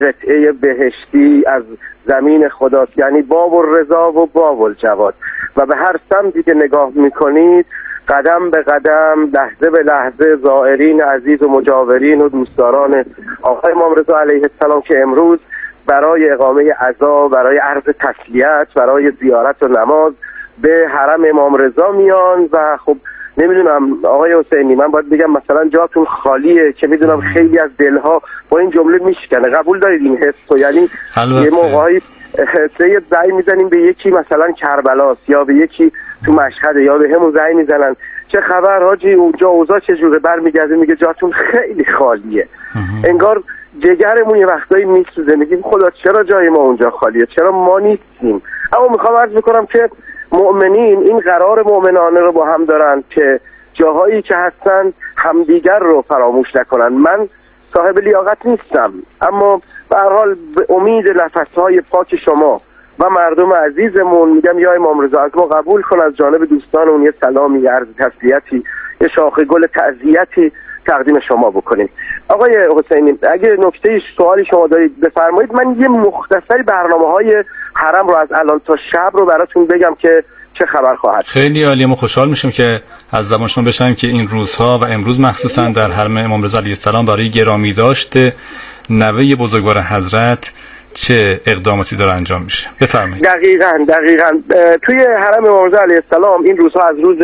قطعه بهشتی از زمین خداست، یعنی باب الرضا و باب الجواد، و به هر سمتی که نگاه میکنید قدم به قدم، لحظه به لحظه زائرین عزیز و مجاورین و دوستداران آقای امام رضا علیه السلام که امروز برای اقامه عزا، برای عرض تسلیت، برای زیارت و نماز به حرم امام رضا میان. و خب نمیدونم آقای حسینی، من باید بگم مثلا جاتون خالیه که میدونم خیلی از دلها با این جمله میشکنه. قبول دارید این حس؟ یعنی یه موقعی یه زنگ میزنیم به یکی مثلا کربلاست یا به یکی تو مشهد یا به همون زنگ میزنن چه خبر حاجی اونجا اوضاع چجوره، برمیگرده میگه جاتون خیلی خالیه. انگار جگرمون یه وقتایی میسوزه، میگیم خدا چرا جای ما اونجا خالیه، چرا ما نیستیم. اما میخوام عرض بکنم که مؤمنین این قرار مؤمنانه رو با هم دارن که جاهایی که هستن همدیگر رو فراموش نکنن. من صاحب لیاقت نیستم، اما به هر حال به امید نفسهای پاک شما و مردم عزیزمون میگم یا امام رضا از ما قبول کن، از جانب دوستانمون یه سلامی، عرض تسلیتی، یه شاخه گل تعزیتی تقدیم شما بکنیم. آقای حسینی اگه نکته سوالی شما دارید بفرمایید. من یه مختصری برنامه‌های حرم رو از الان تا شب رو براتون بگم که چه خبر خواهد. خیلی عالی، ما خوشحال میشیم که از زبان شما بشنویم که این روزها و امروز مخصوصا در حرم امام رضا علیه السلام برای گرامی داشته نوه بزرگوار حضرت چه اقداماتی داره انجام میشه. بفرمایید. دقیقاً توی حرم امام رضا علیه السلام این روزها از روز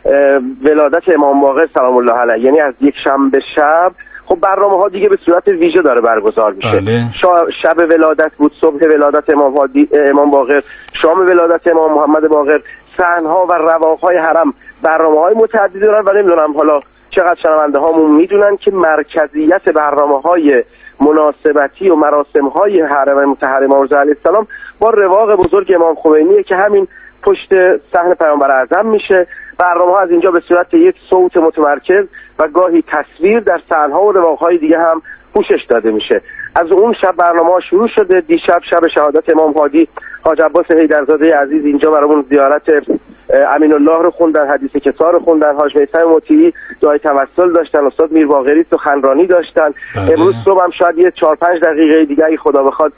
ولادت امام باقر سلام الله علیه، یعنی از یک شنبه شب، خب برنامه‌ها دیگه به صورت ویژه داره برگزار میشه. بله. شب ولادت بود، صبح ولادت امام باقر، شام ولادت امام محمد باقر، صحن‌ها و رواق‌های حرم برنامه‌های متعددی دارن و نمیدونم حالا چقدر شنونده هامون میدونن که مرکزیت برنامه‌های مناسبتی و مراسم‌های حرم مطهر امام رضا علیه السلام با رواق بزرگ امام خمینی که همین پشت صحن پیامبر اعظم میشه. برنامه‌ها از اینجا به صورت یک صوت متمرکز و گاهی تصویر در صحنه‌ها و رواق‌های دیگه هم پوشش داده میشه. از اون شب برنامه‌ها شروع شده. دیشب شب شهادت امام هادی، حاج عباس حیدرزاده عزیز اینجا برامون زیارت امین الله رو خوندن، حدیث کسا رو خوندن، حاج میثم مطیعی دعای توسل داشتن، استاد میر باقری سخنرانی داشتن. امروز صبح هم شاید یه 4-5 دقیقه دیگه اگه خدا بخواد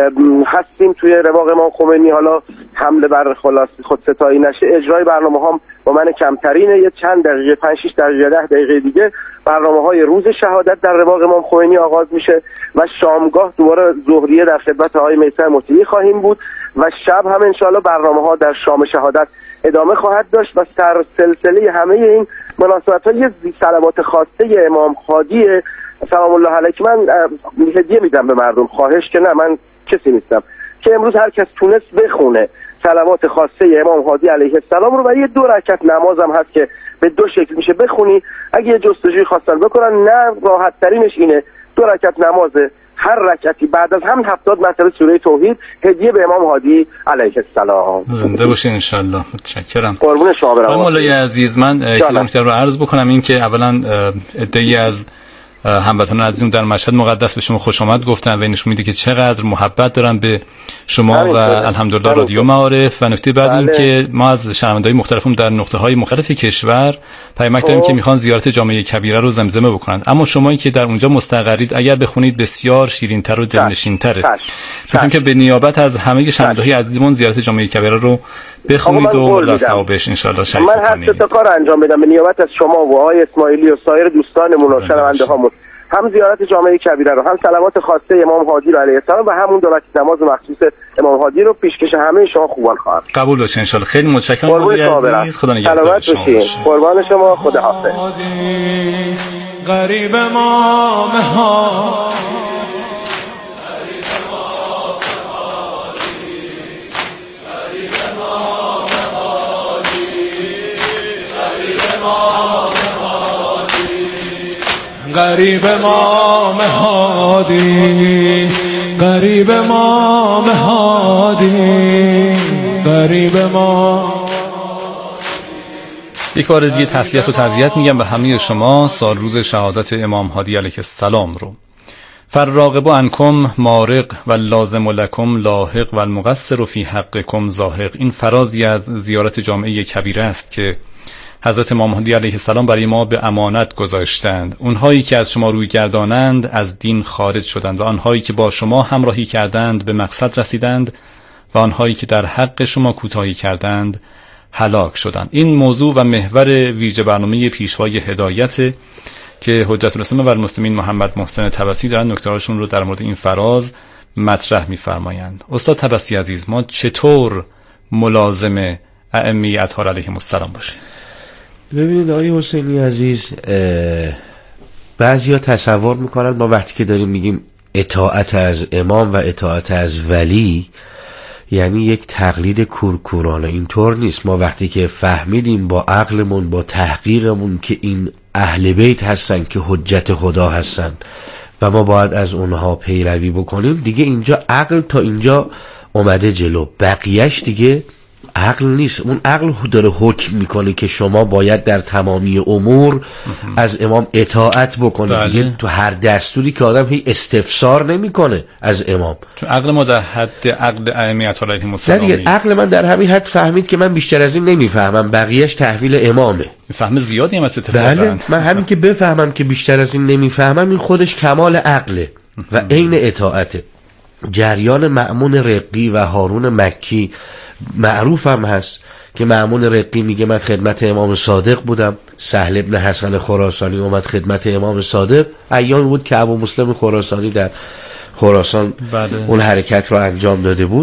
هستیم توی رواق امام خمینی. حالا حمله بر خودستایی نشه، اجرای برنامه‌ها با من کمترینه، یه چند دقیقه 5-6 دقیقه 10 دقیقه دیگه برنامه‌های روز شهادت در رواق امام خمینی آغاز میشه و شامگاه دوباره ظهریه در خدمت آقای میثم مطیعی خواهیم بود و شب هم انشالله برنامه‌ها در شام شهادت ادامه خواهد داشت و سر سلسله همه این مناسبت‌ها یه صلوات خاصه امام هادی سلام الله علیه من هدیه میدم به مردم. خواهش که نه، من کسی نیستم که امروز هر کس تونست بخونه صلوات خاصه امام هادی علیه السلام رو و یه 2 رکعت نماز هم هست که به 2 شکل میشه بخونی. اگه جستجوی خواستن بکنن، نه راحت ترینش اینه 2 رکعت نماز، هر رکعتی بعد از هم 70 مرتبه سوره توحید هدیه به امام هادی علیه السلام. زنده باشین ان شاء الله. متشکرم. قربون شما برم. مولای عزیز، من نکته رو عرض بکنم، این که اولا عده‌ای از هموطنان عزیزم در مشهد مقدس به شما خوش آمد گفتن و اینش میده که چقدر محبت دارن به شما و الحمدلله رادیو معارف. و نکته بعد این که ما از شنونده‌های مختلفم در نقطه‌های مختلف کشور پیامک داریم که میخوان زیارت جامعه کبیره رو زمزمه بکنن، اما شمایی که در اونجا مستقرید اگر بخونید بسیار شیرین‌تر و دلنشین‌تره. میگم که به نیابت از همه شنونده‌های عزیزمون زیارت جامعه کبیره رو بخونید و در ثوابش ان شاء الله شریک کنید. من هر 3 تا کار انجام میدم به نیابت از شما و آقای اسماعیلی و سایر دوستانمون و شنونده‌هامون، هم زیارت جامعه کبیره رو، هم صلوات خاصه امام هادی رو علیه السلام و همون 2 رکعت نماز مخصوص امام هادی رو پیشکش همه شما خوبان خواهم. قبول باشه ان شاء الله. خیلی متشکرم. خدا نگهدار شما. قربان شما. خدا حافظ. غریب ما مها غریب ما مهادی، غریب ما مهادی، غریب ما. یک بار دیگه تسلیت و تعزیت میگم به همه شما سال روز شهادت امام هادی علیه السلام رو. فالراغب عنکم مارق و لازم لکم لاحق و المقصر فی حقکم زاهق. این فرازی از زیارت جامعه کبیره است که حضرت امام مهدی علیه السلام برای ما به امانت گذاشتند. اونهایی که از شما روی گردانند از دین خارج شدند و آنهایی که با شما همراهی کردند به مقصد رسیدند و آنهایی که در حق شما کوتاهی کردند هلاک شدند. این موضوع و محور ویژه برنامه پیشوای هدایت که حجت الاسلام و المسلمین محمد محسن طبسی دارن نکته‌هاشون رو در مورد این فراز مطرح می‌فرمایند. استاد طبسی عزیز، ما چطور ملازم ائمه اطهار علیهم السلام باشیم؟ ببینید آقای حسینی عزیز، بعضیا تصور میکنن ما وقتی که داریم میگیم اطاعت از امام و اطاعت از ولی یعنی یک تقلید کورکورانه. اینطور نیست. ما وقتی که فهمیدیم با عقلمون با تحقیقمون که این اهل بیت هستن که حجت خدا هستن و ما باید از اونها پیروی بکنیم، دیگه اینجا عقل تا اینجا اومده جلو، بقیهش دیگه عقل نیست. اون عقل داره حکم میکنه که شما باید در تمامی امور از امام اطاعت بکنه. دیگه تو هر دستوری که آدم هی استفسار نمیکنه از امام، چون عقل ما در حد عقل ائمه اطهار علیهم السلام نیست. عقل من در همین حد فهمید که من بیشتر از این نمیفهمم، بقیهش تحویل امامه. فهم زیادی هم اتفاقا. بله، من همین که بفهمم که بیشتر از این نمیفهمم، این خودش کمال عقله و عین اطاعته. جریان مأمون رقی و هارون مکی معروف هم هست که مأمون رقی میگه من خدمت امام صادق بودم، سهل ابن حسن خراسانی اومد خدمت امام صادق، ایام بود که ابو مسلم خراسانی در خراسان اون حرکت رو انجام داده بود،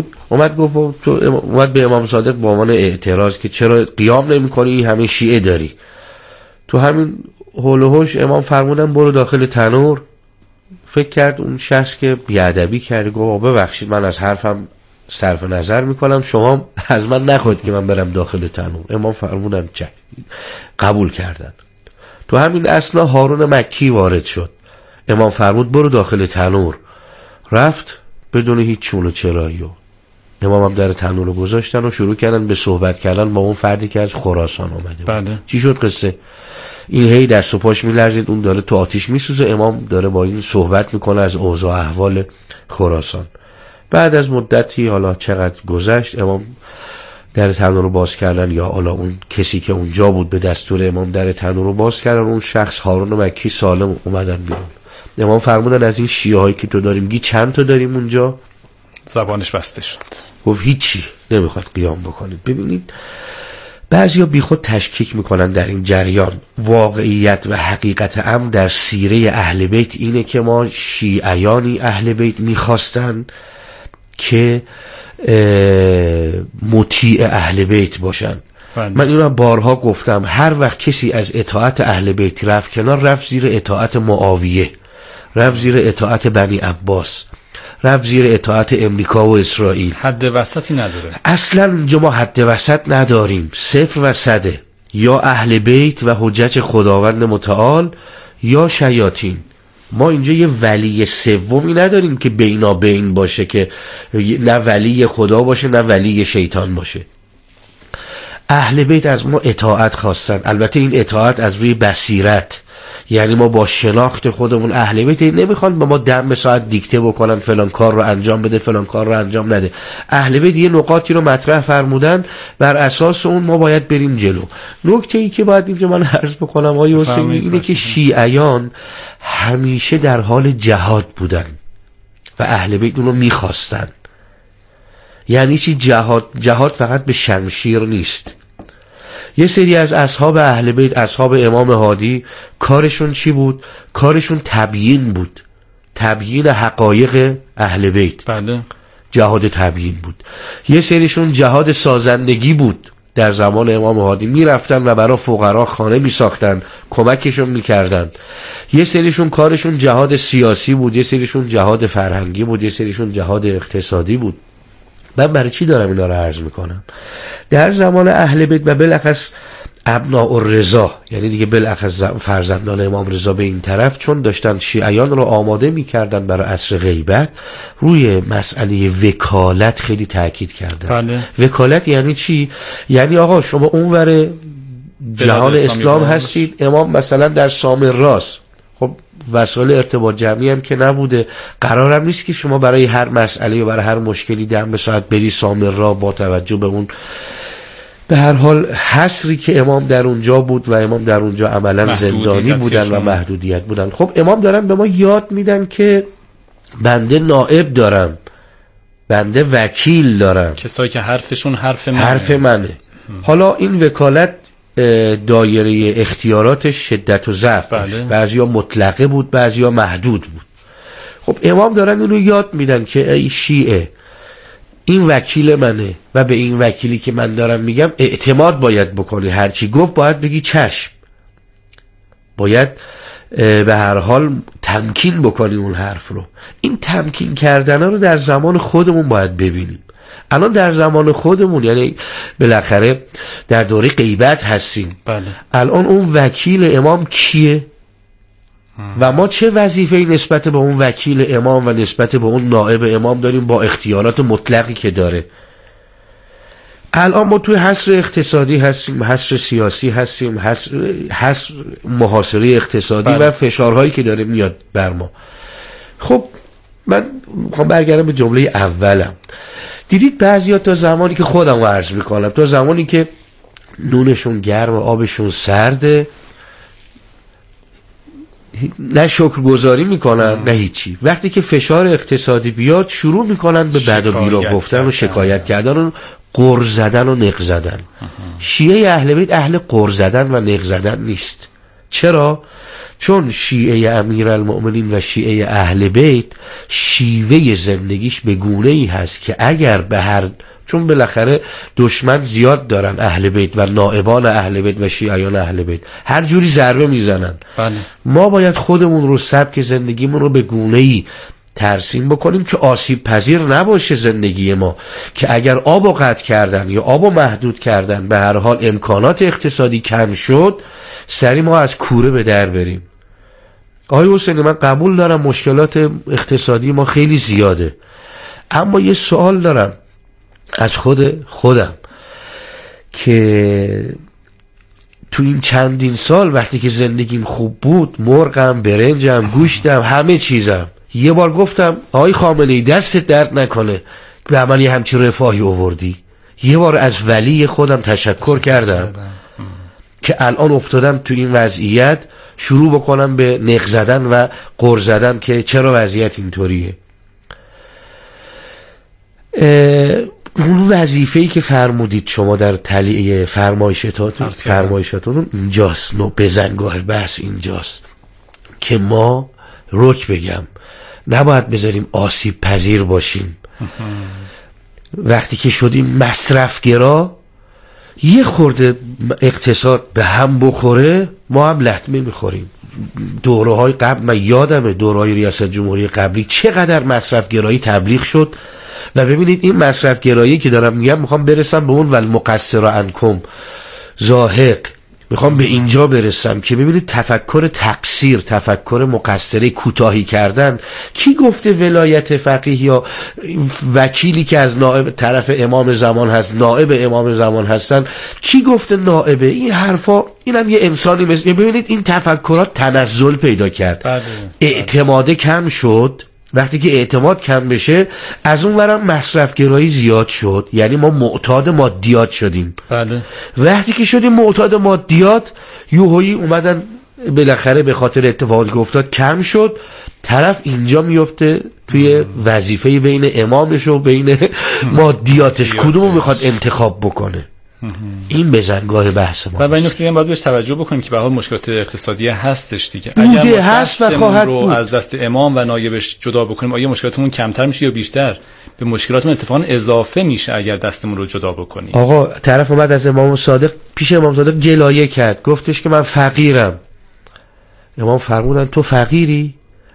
اومد به امام صادق با عنوان اعتراض که چرا قیام نمی‌کنی، همه شیعه داری. تو همین هول و هوش امام فرمودن برو داخل تنور. فکر کرد اون شخص که بیادبی کرد، گفت ببخشید من از حرفم صرف نظر میکنم، شما از من نخواهید که من برم داخل تنور. امام فرمودن چه، قبول کردن. تو همین اثنا هارون مکی وارد شد، امام فرمود برو داخل تنور، رفت بدون هیچ چون و چرایی. امام هم در تنور رو گذاشتن و شروع کردن به صحبت کردن با اون فردی که از خراسان اومده بود. بله. چی شد قصه؟ این هی دست و پاش میلرزید، اون داره تو آتیش میسوزه، امام داره با این صحبت میکنه از اوضاع احوال خراسان. بعد از مدتی، حالا چقدر گذشت، امام در تنور رو باز کردن، یا حالا اون کسی که اونجا بود به دستور امام در تنور رو باز کردن، اون شخص هارون مکی سالم اومدن بیرون. امام فرمودن از این شیعه هایی که تو داریم میگی چند تا داریم اونجا؟ زبانش بسته شد، گفت هیچی، نمیخواد قیام بکنید. ببینید بعضیا بی خود تشکیک میکنن در این جریان. واقعیت و حقیقت امر در سیره اهل بیت اینه که ما شیعیانی اهل بیت میخواستن که مطیع اهل بیت باشن. من اینو بارها گفتم، هر وقت کسی از اطاعت اهل بیت رفت کنار، رفت زیر اطاعت معاویه، رفت زیر اطاعت بنی عباس، رفت زیر اطاعت امریکا و اسرائیل. حد وسطی نداره. اصلا اینجا ما حد وسط نداریم، صفر و صده، یا اهل بیت و حجت خداوند متعال یا شیاطین. ما اینجا یه ولی سومی نداریم که بینابین باشه، که نه ولی خدا باشه نه ولی شیطان باشه. اهل بیت از ما اطاعت خواستن، البته این اطاعت از روی بصیرت، یعنی ما با شناخت خودمون. اهل بیت نمیخوان به ما دم ساعت دیکته بکنن فلان کار رو انجام بده فلان کار رو انجام نده. اهل بیت یه نقاطی رو مطرح فرمودن، بر اساس اون ما باید بریم جلو. نکته ای که باید اینجا من عرض بکنم آقای حسینی اینه که شیعیان همیشه در حال جهاد بودن و اهل بیت اونو میخواستن. یعنی چی جهاد فقط به شمشیر نیست. یه سری از اصحاب اهل بیت، اصحاب امام هادی، کارشون چی بود؟ کارشون تبیین بود، تبیین حقایق اهل بیت. بله. جهاد تبیین بود. یه سریشون جهاد سازندگی بود، در زمان امام هادی میرفتن و برای فقرا خانه میساختن، کمکشون میکردن. یه سریشون کارشون جهاد سیاسی بود، یه سریشون جهاد فرهنگی بود، یه سریشون جهاد اقتصادی بود. من برای چی دارم اینا رو عرض میکنم؟ در زمان اهل بیت و بالاخص ابناء الرضا، یعنی دیگه بالاخص فرزندان امام رضا به این طرف، چون داشتن شیعیان رو آماده میکردن برای عصر غیبت، روی مسئله وکالت خیلی تاکید کردن. بله. وکالت یعنی چی؟ یعنی آقا شما اونور جهان اسلام هستید، امام مثلا در سامراست، خب وسایل ارتباط جمعی هم که نبوده، قرارم نیست که شما برای هر مسئله و برای هر مشکلی دم به ساعت بری سامرا با توجه به اون به هر حال حصری که امام در اونجا بود و امام در اونجا عملا زندانی بودن و محدودیت بودن. خب امام دارن به ما یاد میدن که بنده نائب دارم، بنده وکیل دارم، کسایی که حرفشون حرف منه. حالا این وکالت دایره اختیاراتش شدت و ضعف داشت. بعضیا مطلقه بود، بعضیا محدود بود. خب امام دارن اینو یاد میدن که ای شیعه، این وکیل منه و به این وکیلی که من دارم میگم اعتماد باید بکنی، هرچی گفت باید بگی چشم، باید به هر حال تمکین بکنی اون حرف رو. این تمکین کردن رو در زمان خودمون باید ببینیم. الان در زمان خودمون، یعنی بالاخره در دوره غیبت هستیم. بله. الان اون وکیل امام کیه؟ و ما چه وظیفه‌ای نسبت به اون وکیل امام و نسبت به اون نائب امام داریم با اختیارات مطلقی که داره؟ الان ما توی حصر اقتصادی هستیم، حصر سیاسی هستیم، حصر محاصره اقتصادی و فشارهایی که داره میاد بر ما. خب من میخوام برگردم به جمله اولم. دیدید بعضیا تا زمانی که خودم عرض میکنم، تا زمانی که نونشون گرم و آبشون سرده، نه شکرگزاری میکنن نه هیچی. وقتی که فشار اقتصادی بیاد شروع میکنن به بد و بیرا گفتن و شکایت کردن و قر زدن و نق زدن. شیعه اهل بیت اهل قر زدن و نق زدن نیست. چرا؟ چون شیعه امیرالمؤمنین و شیعه اهل بیت شیوه زندگیش به گونه‌ای هست که اگر به هر، چون بالاخره دشمن زیاد دارن اهل بیت و نائبان اهل بیت و شیعیان اهل بیت هر جوری ضربه میزنن. بله. ما باید خودمون رو، سبک زندگیمون رو به گونه‌ای ترسیم بکنیم که آسیب پذیر نباشه زندگی ما، که اگر آبو قطع کردن یا آبو محدود کردن به هر حال امکانات اقتصادی کم شد، سری ما از کوره به در بریم. آقای حسینی من قبول دارم مشکلات اقتصادی ما خیلی زیاده، اما یه سوال دارم از خودم که تو این چندین سال وقتی که زندگیم خوب بود، مرغم، برنجم، گوشتم، همه چیزم، یه بار گفتم آقای خامنه‌ای دستت درد نکنه به من یه همچین رفاهی آوردی؟ یه بار از ولی خودم تشکر کردم که الان افتادم تو این وضعیت شروع بکنم به نق زدن و قر زدن که چرا وضعیت اینطوریه؟ اون وظیفه‌ای که فرمودید شما در تلیه فرمایشاتون اینجاست، نو بزنگاه بحث اینجاست که ما رک بگم نباید بذاریم آسیب پذیر باشیم. وقتی که شدیم مصرفگرا، یه خورده اقتصاد به هم بخوره ما هم لطمه میخوریم. دوره‌های قبل من یادمه، دوره‌های ریاست جمهوری قبلی چقدر مصرفگرایی تبلیغ شد و ببینید این مصرفگرایی که دارم میگم میخوام برسم به اون والمقصر عنکم زاهق، میخوام به اینجا برسم که ببینید تفکر تقصیر، تفکر مقصره، کوتاهی کردن. کی گفته ولایت فقیه یا وکیلی که از نائب طرف امام زمان هست، نائب امام زمان هستن، کی گفته نائبه؟ این حرفا، اینم یه انسانی مثل، ببینید این تفکرات تنزل پیدا کرد. اعتماد کم شد. وقتی که اعتماد کم بشه از اون ورم مصرفگرایی زیاد شد، یعنی ما معتاد مادیات شدیم. بله. وقتی که شدیم معتاد مادیات، یوهایی اومدن بالاخره به خاطر اتفاقی که افتاد کم شد، طرف اینجا میفته توی وظیفه بین امامش و بین مادیاتش، کدومو میخواد انتخاب بکنه. این بزنگاه بحث ما. و این نکته هم باید بهش توجه بکنیم که به حال مشکلات اقتصادی هستش دیگه. اگر هست و خواهد بود از دست امام و نایبش جدا بکنیم، آیا مشکلاتمون کمتر میشه یا بیشتر؟ به مشکلاتمون اتفاقا اضافه میشه اگر دستمون رو جدا بکنیم. آقا طرف اومد از امام صادق پیش امام صادق گلایه کرد، گفتش که من فقیرم. امام فرمودن تو فقیری؟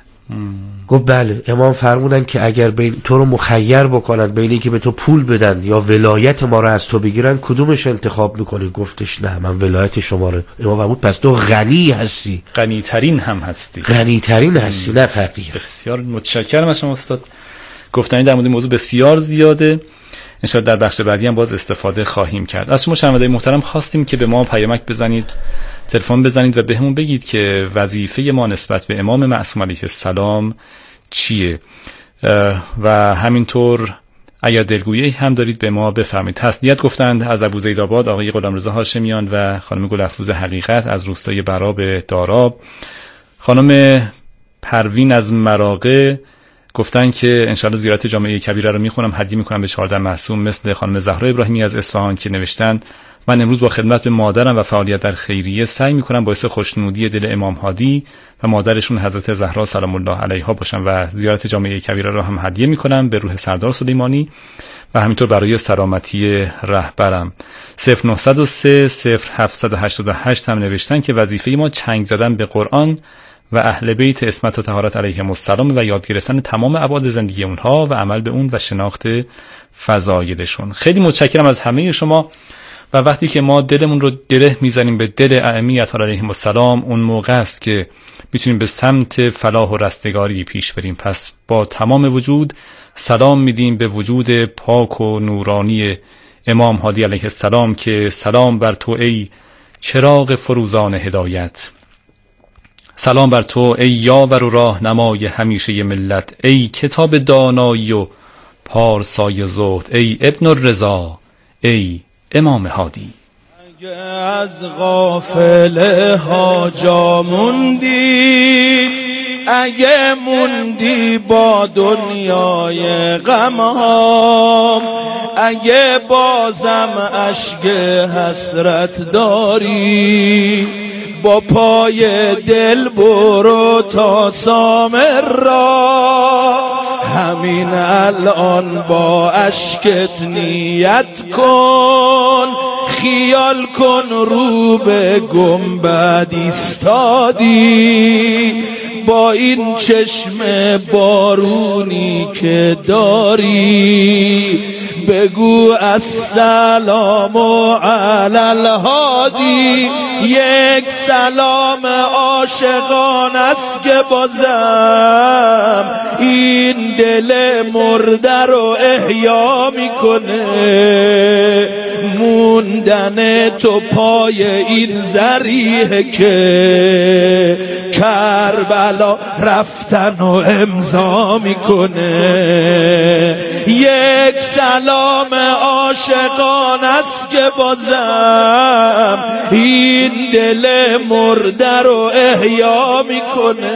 گفت بله. امام فرمودن که اگر بین تو رو مخیر بکنن بین اینکه به تو پول بدن یا ولایت ما رو از تو بگیرن، کدومش انتخاب میکنی؟ گفتش نه من ولایت شما رو. امام فرمود پس تو غنی هستی، غنی ترین هم هستی، غنی ترین هستی نه فقیر. بسیار متشکرم از شما استاد. گفتنی در مورد موضوع بسیار زیاده، انشاءالله در بخش بعدی هم باز استفاده خواهیم کرد. از شما شنوندگان محترم خواستیم که به ما پیامک بزنید، تلفن بزنید و بهمون بگید که وظیفه ما نسبت به امام معصوم علیه السلام چیه. و همینطور اگر دلگویی هم دارید به ما بفرمایید. تسلیت گفتند از ابوزیدآباد آقای غلامرضا هاشمیان و خانم گلافروز حقیقت از روستای براب داراب. خانم پروین از مراغه گفتن که انشالله زیارت جامعه کبیره رو میخونم، هدیه میکنم به 14 معصوم. مثل خانم زهرا ابراهیمی از اصفهان که نوشتن من امروز با خدمت به مادرم و فعالیت در خیریه سعی میکنم باعث خوشنودی دل امام هادی و مادرشون حضرت زهرا سلام الله علیها باشم و زیارت جامعه کبیره رو هم هدیه میکنم به روح سردار سلیمانی و همینطور برای سلامتی رهبرم. 0903 0788 هم نوشتن که وظیفه ما چنگ زدن به قرآن و اهل بیت عصمت و طهارت علیهم السلام و یاد گرفتن تمام ابعاد زندگی اونها و عمل به اون و شناخت فضایلشون. خیلی متشکرم از همه شما. و وقتی که ما دلمون رو گره میزنیم به دل ائمه اطهار علیهم السلام، اون موقع است که میتونیم به سمت فلاح و رستگاری پیش بریم. پس با تمام وجود سلام میدیم به وجود پاک و نورانی امام هادی علیه السلام که سلام بر تو ای چراغ فروزان هدایت، سلام بر تو ای یاور و راهنمای همیشه ملت، ای کتاب دانایی و پارسای زهد، ای ابن الرضا، ای امام هادی. اگه از غافل ها جا موندی، اگه موندی با دنیای غم ها، اگه بازم اشک حسرت داری، با پای دل برو تا سامر را، همین الان با اشکت نیت کن، خیال کن رو به گنبد ایستادی، با این چشم بارونی که داری، بگو السلام علی الهادی، یک سلام عاشقان است که بازم این دل مرده رو احیا میکنه، موندن تو پای این ذریحه که کربلا رفتن و امضا میکنه، یک سلام عاشقان است که بازم این دل مرده رو احیا میکنه،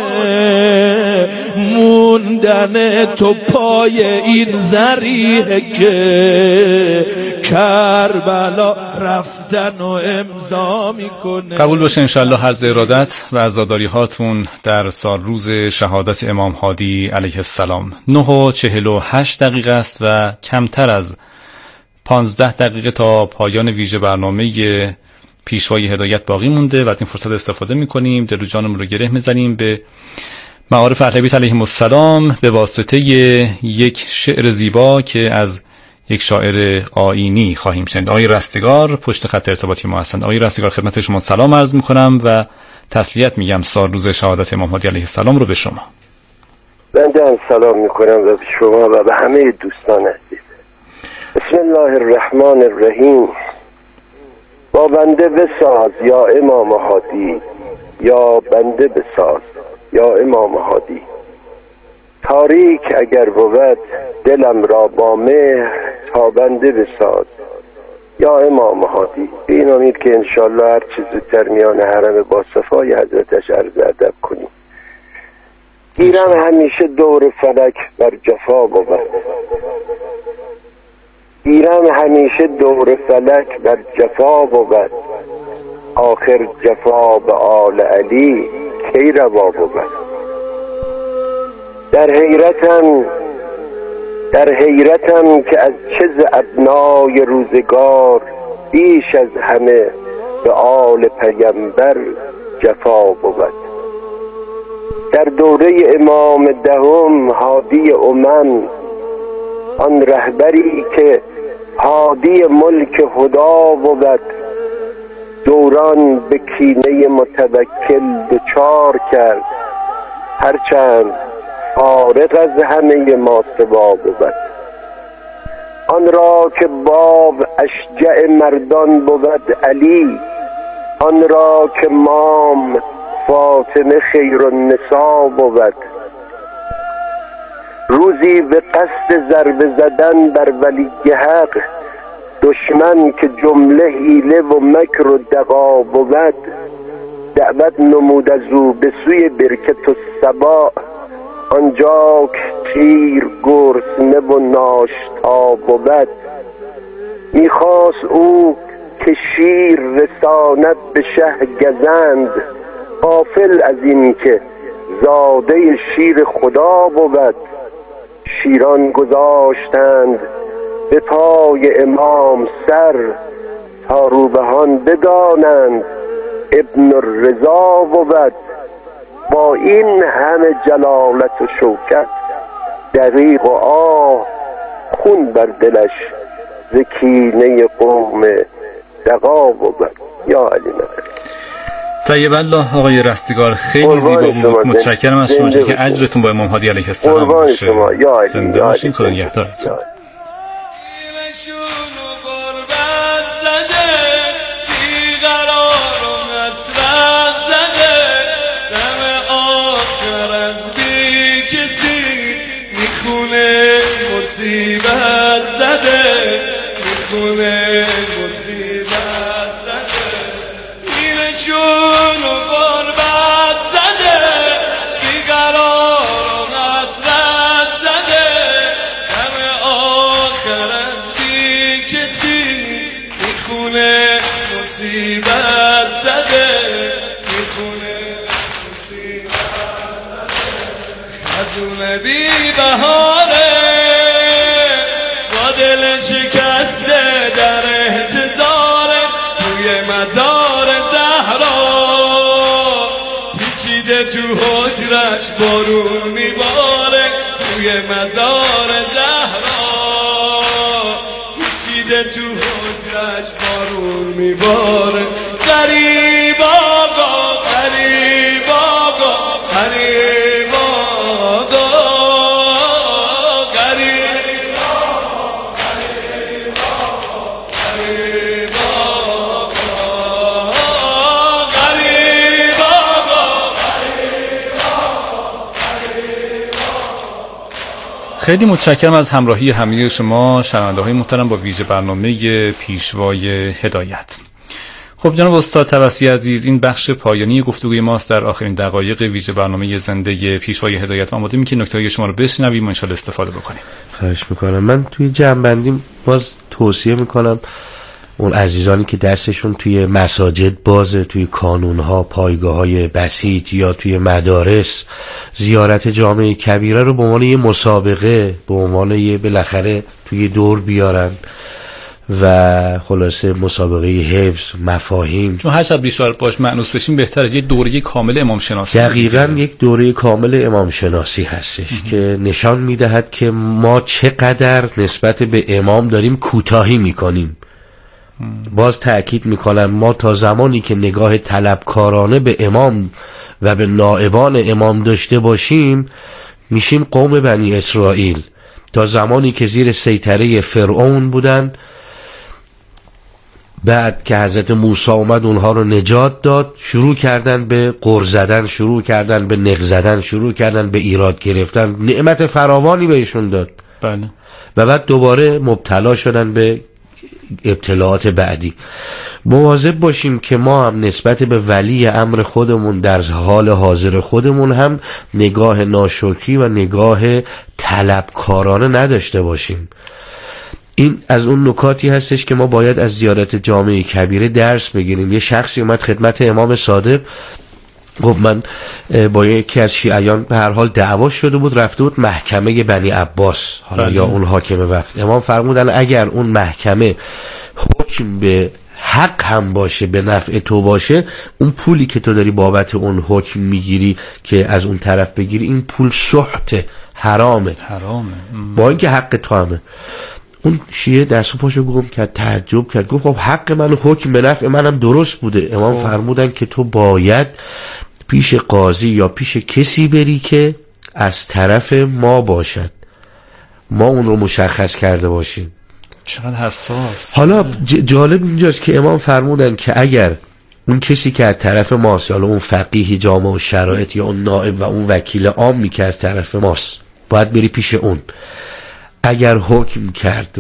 موندن تو پای این ذریحه که کربلا رفتن و امضا میکنه. قبول باشه انشالله هر ارادت و عزاداری هاتون در سال روز شهادت امام هادی علیه السلام. 9:48 است و کمتر از 15 دقیقه تا پایان ویژه برنامه پیشوای هدایت باقی مونده و از این فرصت استفاده میکنیم دل و جانمون رو گره میزنیم به معارف اهل بیت علیهم السلام به واسطه یک شعر زیبا که از یک شاعر آیینی خواهیم شنید. آقای رستگار پشت خط ارتباطی ما هستند. آقای رستگار خدمت شما سلام عرض میکنم و تسلیت میگم سال روز شهادت امام هادی علیه السلام رو به شما. بنده هم سلام میکنم و به شما و به همه دوستان عزیز. بسم الله الرحمن الرحیم. با بنده بساز یا امام هادی، یا بنده بساز یا امام هادی، تاریک اگر بود دلم را با مهر، تا بنده بساز یا امام هادی. به این امید که انشالله هر چیز زودتر میان حرم با صفای حضرتش عرض ادب کنیم. ایران همیشه دور فلک بر جفا بود، ایران همیشه دور فلک بر جفا بود، آخر جفا به آل علی کی روا بود. در حیرتم که از چیز ابنای روزگار، بیش از همه به آل پیغمبر جفا بود. در دوره امام دهم هادی امم، آن رهبری که هادی ملک خدا بود، دوران به کینه متوکل دچار کرد، هرچند فارغ از همه ما سوا بود. آن را که باب اشجع مردان بود علی، آن را که مام فاطمه خیر النساء بود. روز روزی به قصد ضربه زدن بر ولی حق، دشمن که جمله حیله و مکر و دغا بود، دعوت نمود از او به سوی برکت و سبا، آنجا که تیر گرسنه و ناشتا بود. میخواست او که شیر رساند به شه گزند، غافل از این که زاده شیر خدا بود. شیران گذاشتند به پای امام سر، تا روبهان بدانند ابن الرضا بود. با این همه جلالت و شوکت، دریغ و آه خون بر دلش ز کینه قوم دغا بود. یا علی نفر. طیب الله آقای رستگار، خیلی زیبا بود. متشکرم از شما که اجرتون با امام هادی علیه السلام باشه. زنده باشین. خدا نگهدارتون. مصیبت زده میخونه، مصیبت زده اینشون و غربت زده، بیقرار و نصرت زده، همه آخر از بی کسی میخونه، مصیبت زده میخونه، مصیبت زده. خزون بی بهاره دل شکسته در احتضار، روی مزار زهرا پیچیده تو حجرش بارون میباره، روی مزار زهرا پیچیده تو حجرش بارون میباره. غریب آقا، غریب آقا، غریب آقا، خیلی متشکرم از همراهی همه شما شنونده‌های محترم با ویژه برنامه پیشوای هدایت. خب جناب استاد توسلی عزیز، این بخش پایانی گفتگوی ماست. در آخرین دقایق ویژه برنامه زنده پیشوای هدایت آماده که نکته‌های شما رو بشنویم و ان شاءالله استفاده بکنیم. خواهش میکنم. من توی جمع‌بندی باز توصیه میکنم اون عزیزانی که دستشون توی مساجد بازه، توی کانونها، پایگاه‌های بسیط یا توی مدارس، زیارت جامع کبیره رو به عنوان یه مسابقه، به عنوان یه بالاخره توی دور بیارن و خلاصه مسابقه حفظ مفاهیم، چون هر شب بیشتر باش مأنوس بشیم بهتره. یه دوره کامل امام شناسی، دقیقاً یک دوره کامل امام شناسی هستش که نشان میدهد که ما چقدر نسبت به امام داریم کوتاهی میکنیم. باز تأکید میکنم ما تا زمانی که نگاه طلبکارانه به امام و به نائبان امام داشته باشیم میشیم قوم بنی اسرائیل. تا زمانی که زیر سیطره فرعون بودن، بعد که حضرت موسی اومد اونها رو نجات داد، شروع کردن به غر زدن، شروع کردن به نق زدن، شروع کردن به ایراد گرفتن. نعمت فراوانی بهشون داد. بله. و بعد دوباره مبتلا شدن به ابتلاعات بعدی. مواظب باشیم که ما هم نسبت به ولی امر خودمون در حال حاضر خودمون هم نگاه ناشکری و نگاه طلبکارانه نداشته باشیم. این از اون نکاتی هستش که ما باید از زیارت جامع کبیره درس بگیریم. یه شخصی اومد خدمت امام صادق، گفت من با یکی از شیعیان به هر حال دعوا شده بود، رفته بود محکمه بنی عباس، حالا یا اون حاکم وقت. امام فرمودن اگر اون محکمه حکم به حق هم باشه، به نفع تو باشه، اون پولی که تو داری بابت اون حکم میگیری که از اون طرف بگیری، این پول سحت، حرامه. با اینکه حق تو همه. اون شیعه دست پاشو گم کرد، تعجب کرد، گفت خب حق من حکم به نفع منم درست بوده. امام فرمودن که تو باید پیش قاضی یا پیش کسی بری که از طرف ما باشد، ما اون رو مشخص کرده باشیم. چقدر حساس. حالا جالب اینجاست که امام فرمودن که اگر اون کسی که از طرف ماست، یا اون فقیه جامع و شرایط یا اون نائب و اون وکیل عامی که از طرف ماست، باید بری پیش اون. اگر حکم کرد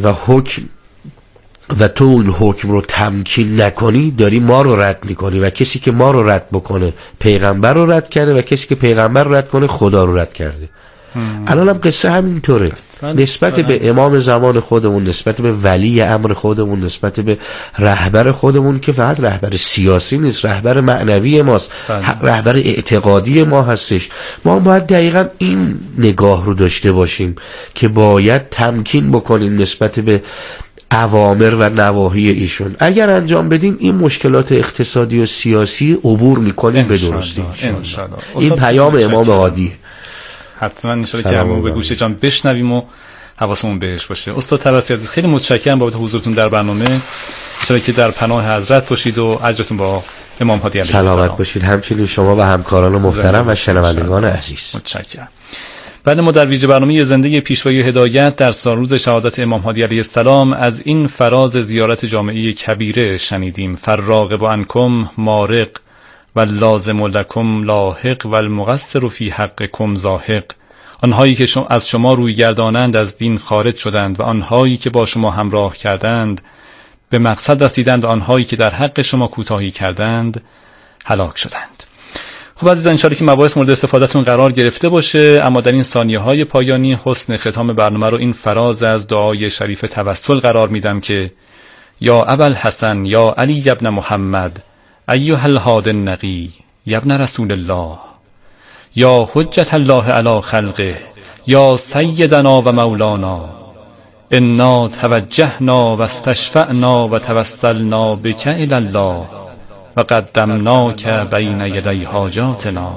و تو اون حکم رو تمکین نکنی، داری ما رو رد میکنی و کسی که ما رو رد بکنه پیغمبر رو رد کرده و کسی که پیغمبر رو رد کنه خدا رو رد کرده. الان هم قصه همینطوره. نسبت به امام زمان خودمون، نسبت به ولی امر خودمون، نسبت به رهبر خودمون که فقط رهبر سیاسی نیست، رهبر معنوی ماست، رهبر اعتقادی ما هستش. ما باید دقیقا این نگاه رو داشته باشیم که باید تمکین بکنیم نسبت به اوامر و نواهی ایشون. اگر انجام بدیم این مشکلات اقتصادی و سیاسی عبور میکنیم به درستی. این پیام امام هادی. حتما انشالله که همون به گوش جان بشنویم و حواسمون بهش باشه. استاد طبسی عزیز خیلی متشکرم بابت حضورتون در برنامه. انشالله که در پناه حضرت باشید و اجرتون با امام هادی علیه السلام سلامت باشید. همچنین شما و همکاران محترم و شنوندگان عزیز. متشکرم. بعد ما در ویژه برنامه زنده پیشوای هدایت در سالروز شهادت امام هادی علیه السلام از این فراز زیارت جامعه کبیره شنیدیم: فراغب عنکم مارق و لازم لکم لاحق و المقصر فی حقکم زاهق. آنهایی که از شما روی گردانند از دین خارج شدند و آنهایی که با شما همراه کردند به مقصد رسیدند و آنهایی که در حق شما کوتاهی کردند هلاک شدند. خب عزیزان، انشاءالله که مباحث مورد استفادهتون قرار گرفته باشه. اما در این ثانیه‌های پایانی حسن ختام برنامه رو این فراز از دعای شریف توسل قرار میدم که یا ابوالحسن یا علی ابن محمد ایها الهاد النقی یا ابن رسول الله یا حجت الله علی خلقه یا سیدنا و مولانا انا توجهنا و استشفعنا و توسلنا بک الی الله و قدمناک بین یدی حاجاتنا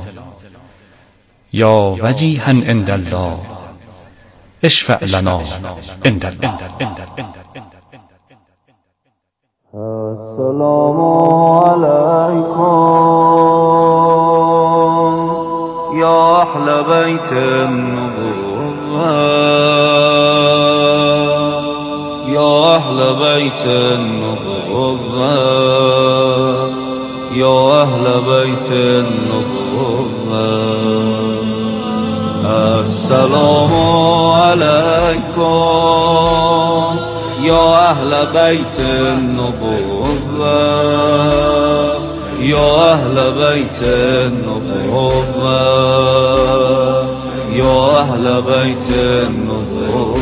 یا وجیها عند الله اشفع لنا عند الله. السلام علیکم یا اهل بیت النبوة یا اهل بیت النبوة یا اهل بیت النبوة السلام علیکم یا اهل بیت النبوة یا اهل بیت النبوة یا اهل بیت النبوة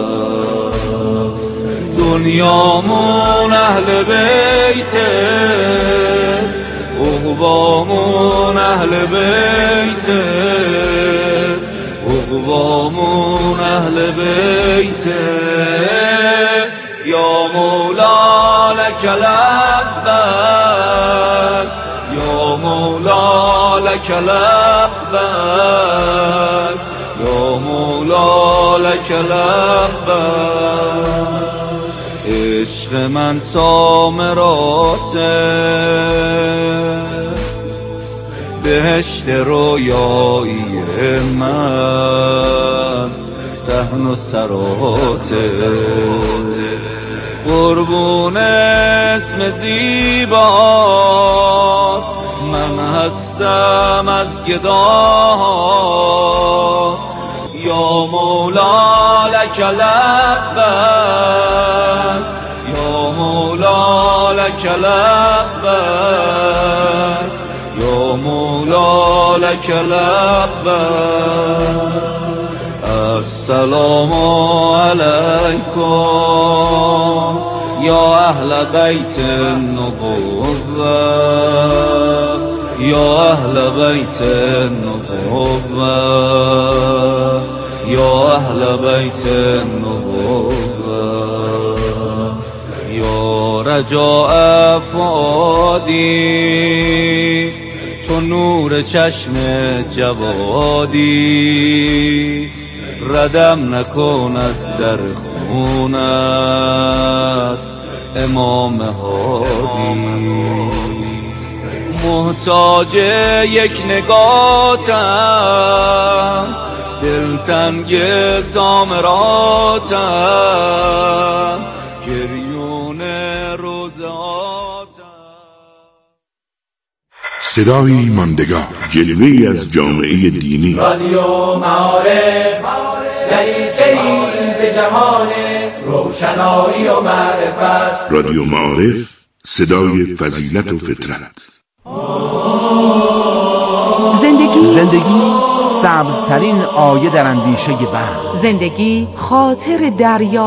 دنیامون اهل بیت، عقبامون اهل بیت، عقبامون اهل بیت. یا مولا لک لبیک یا مولا لک لبیک یا مولا لک لبیک. عشق من سامراته، بهشت رویایی من صحن و سراته. قربون اسم زیبات من هستم از گداها. یا مولا لک لبیک یا مولا لک لبیک یا مولا لک لبیک. السلام علیکم یا اهل بیت النبوة یا اهل بیت النبوة یا اهل بیت النبوة یا رجاء فؤادی تو نور چشم جوادی. ردم نکن از در خونت امام هادی. محتاج یک نگاتم دلتنگ سامراتم گریون روزاتم. صدایی ماندگار، جلوه‌ای از جامعه دینی. رادیو معارف دریچه‌ای به جهان روشنایی و معرفت. رادیو معارف، صدای فضیلت و فطرت. زندگی سبزترین آیه در اندیشه بحر. زندگی خاطر دریا